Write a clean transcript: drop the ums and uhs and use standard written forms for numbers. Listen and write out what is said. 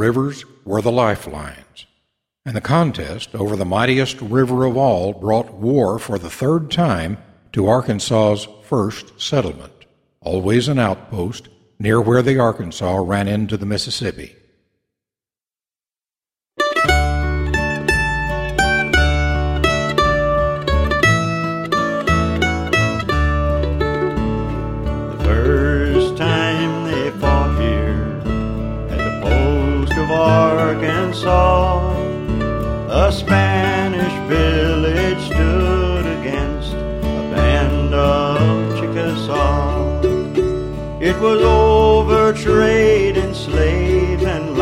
rivers were the lifelines, and the contest over the mightiest river of all brought war for the third time to Arkansas's first settlement, always an outpost near where the Arkansas ran into the Mississippi. The first time they fought here at the post of Arkansas, a Spanish village stood against a band of Chickasaw. It was over trade